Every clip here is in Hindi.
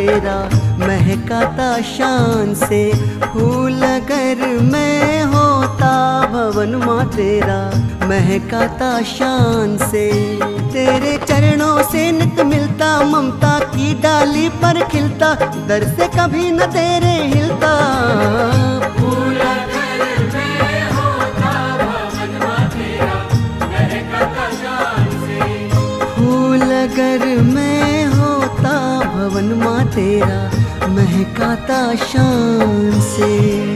तेरा महकाता शान से। फूल अगर मैं होता भवन माँ तेरा महकाता शान से। तेरे चरणों से नित मिलता ममता की डाली पर खिलता, दर से कभी न तेरे हिलता। फूल अगर मैं होता भवन माँ तेरा महकाता शान से। फूल अगर मैं होता भवन माँ तेरा महकाता शान से।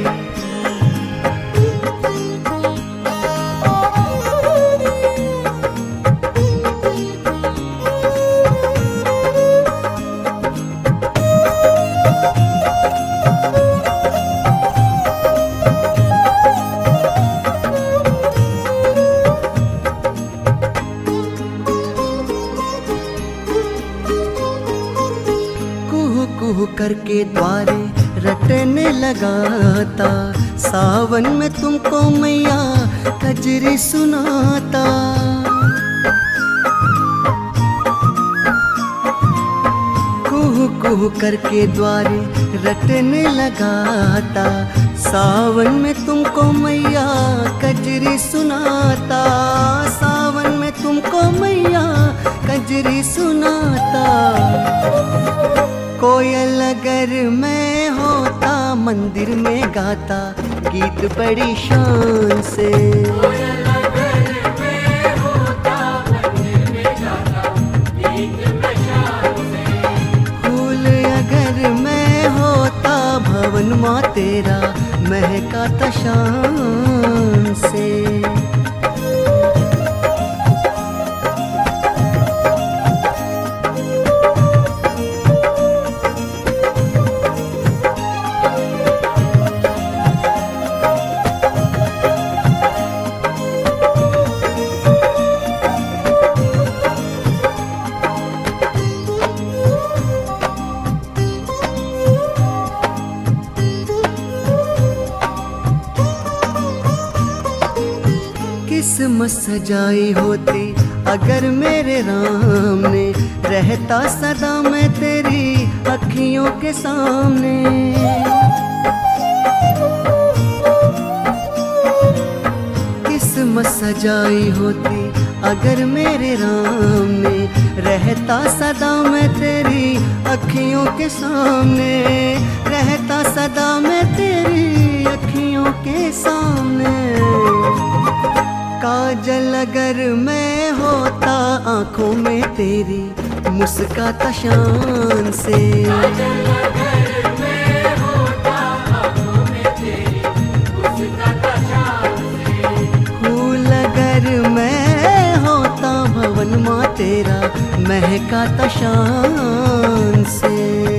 कुहू करके द्वारे रटने लगाता, सावन में तुमको मैया कजरी सुनाता। कुहू कुहू करके द्वारे रटने लगाता, सावन में तुमको मैया कजरी सुनाता। सावन में तुमको मैया कजरी सुनाता। कोयल अगर मैं होता मंदिर में गाता गीत बड़ी शान से। कोयल अगर मैं होता मंदिर में गाता गीत बड़ी शान से। फूल अगर मैं होता भवन माँ तेरा महकाता शान से। किस्मत सजाई होती अगर मेरे राम ने, रहता सदा मैं तेरी अखियों के सामने। किस्मत सजाई होती अगर मेरे राम ने, रहता सदा मैं तेरी अखियों के सामने। रहता सदा मैं तेरी अखियों के सामने। काजल अगर मैं होता आंखों में तेरी मुस्काता शान से। काजल अगर मैं होता आँखों में तेरी मुस्काता शान से। फूल अगर मैं होता भवन माँ तेरा महकाता शान से।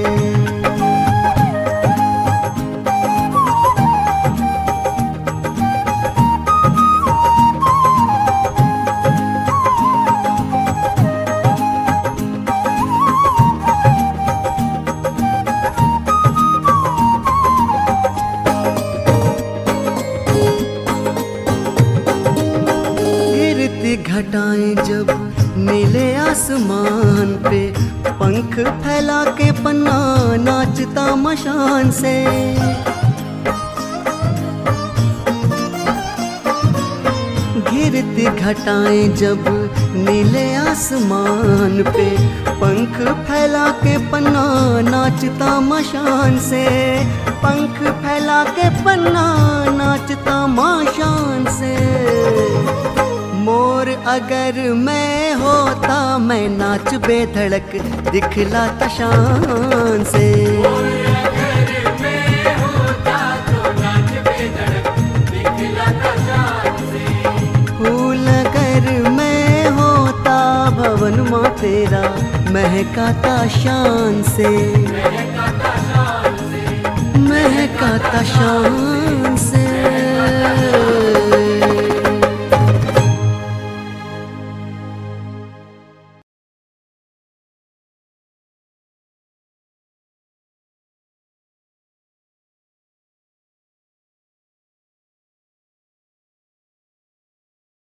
घटाएं जब नीले आसमान पे, पंख फैला के पन्ना नाचता मशान से। गिरती घटाएं जब नीले आसमान पे, पंख फैला के पन्ना नाचता मशान से। पंख फैला के पन्ना नाचता मशान से। मोर अगर मैं होता मैं नाच बेधड़क दिखलाता शान से। अगर मैं होता तो नाच बेधड़क दिखलाता शान से। फूल अगर मैं होता भवन माँ तेरा महकाता शान से। महकाता शान से। महकाता शान से।